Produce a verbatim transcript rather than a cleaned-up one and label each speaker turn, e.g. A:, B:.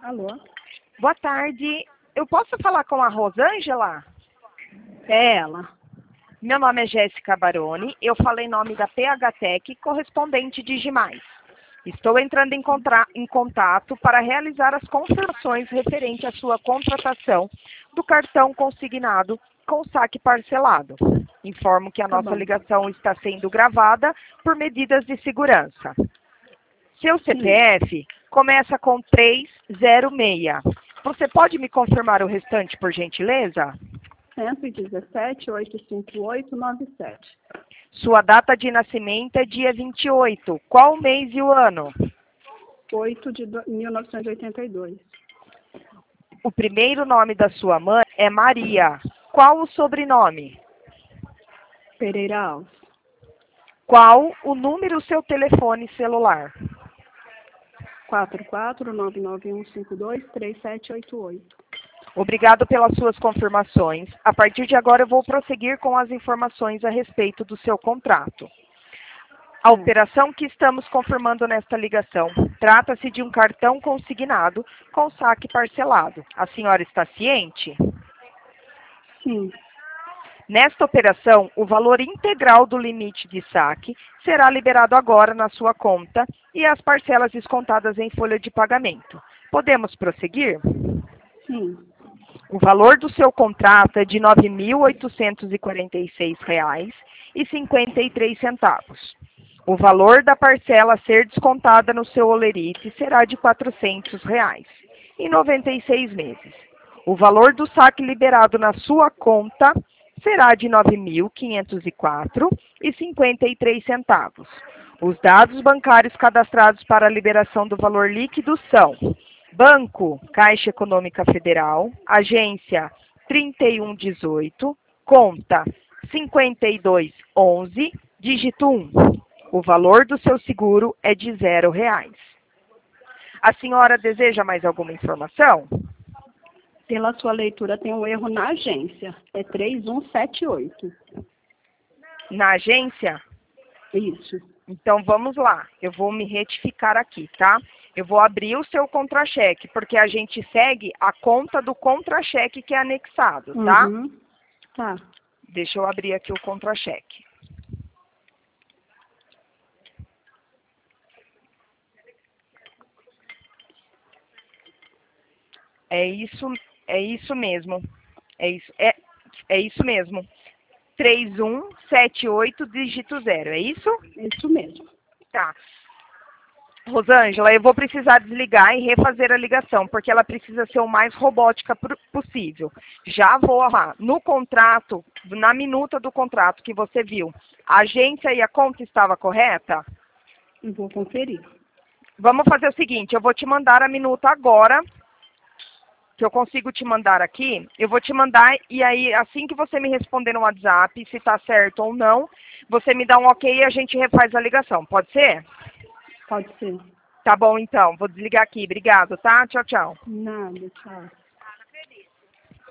A: Alô?
B: Boa tarde. Eu posso falar com a Rosângela?
A: É ela.
B: Meu nome é Jéssica Baroni. Eu falei em nome da P H Tech, correspondente de Gimais. Estou entrando em, contra... em contato para realizar as confirmações referente à sua contratação do cartão consignado com saque parcelado. Informo que a
A: Tá
B: nossa
A: bom.
B: ligação está sendo gravada por medidas de segurança. Seu C P F começa com três zero seis. Você pode me confirmar o restante, por gentileza?
A: cento e dezessete, oitocentos e cinquenta e oito, noventa e sete.
B: Sua data de nascimento é dia vinte e oito. Qual o mês e o ano?
A: oito de do- mil novecentos e oitenta e dois.
B: O primeiro nome da sua mãe é Maria. Qual o sobrenome?
A: Pereira Alves.
B: Qual o número do seu telefone celular?
A: quatro quatro nove nove um cinco dois três sete oito oito.
B: Obrigado pelas suas confirmações. A partir de agora eu vou prosseguir com as informações a respeito do seu contrato. A operação que estamos confirmando nesta ligação trata-se de um cartão consignado com saque parcelado. A senhora está ciente?
A: Sim.
B: Nesta operação, o valor integral do limite de saque será liberado agora na sua conta e as parcelas descontadas em folha de pagamento. Podemos prosseguir?
A: Sim.
B: O valor do seu contrato é de nove mil oitocentos e quarenta e seis reais e cinquenta e três centavos. O valor da parcela a ser descontada no seu holerite será de quatrocentos reais em noventa e seis meses. O valor do saque liberado na sua conta será de nove mil quinhentos e quatro reais e cinquenta e três centavos. Os dados bancários cadastrados para a liberação do valor líquido são: Banco Caixa Econômica Federal, agência trinta e um dezoito, conta cinquenta e dois onze, dígito um. O valor do seu seguro é de zero reais. A senhora deseja mais alguma informação?
A: Pela sua leitura tem um erro na agência. É três um sete oito.
B: Na agência?
A: Isso.
B: Então vamos lá, eu vou me retificar aqui, tá? Eu vou abrir o seu contra-cheque, porque a gente segue a conta do contra-cheque que é anexado, tá?
A: Uhum. Tá.
B: Deixa eu abrir aqui o contra-cheque. É isso, é isso mesmo. É isso, é, é isso mesmo. três um sete oito, dígito zero, é isso?
A: Isso mesmo.
B: Tá. Rosângela, eu vou precisar desligar e refazer a ligação, porque ela precisa ser o mais robótica possível. Já vou lá. No contrato, na minuta do contrato que você viu, a agência e a conta estava correta?
A: Eu vou conferir.
B: Vamos fazer o seguinte, eu vou te mandar a minuta agora, que eu consigo te mandar aqui. Eu vou te mandar e aí, assim que você me responder no WhatsApp, se está certo ou não, você me dá um ok e a gente refaz a ligação. Pode ser?
A: Pode ser.
B: Tá bom, então. Vou desligar aqui. Obrigado, tá? Tchau, tchau.
A: Nada, tchau.